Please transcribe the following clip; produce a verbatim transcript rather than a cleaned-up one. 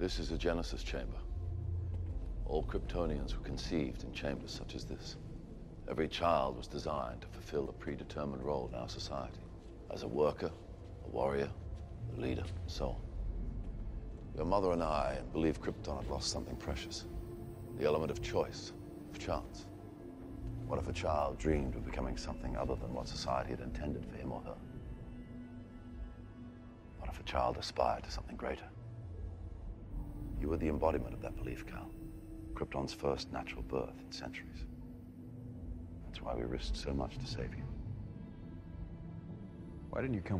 This is a Genesis chamber. All Kryptonians were conceived in chambers such as this. Every child was designed to fulfill a predetermined role in our society. As a worker, a warrior, a leader, and so on. Your mother and I believe Krypton had lost something precious. The element of choice, of chance. What if a child dreamed of becoming something other than what society had intended for him or her? What if a child aspired to something greater? You were the embodiment of that belief, Cal. Krypton's first natural birth in centuries. That's why we risked so much to save you. Why didn't you come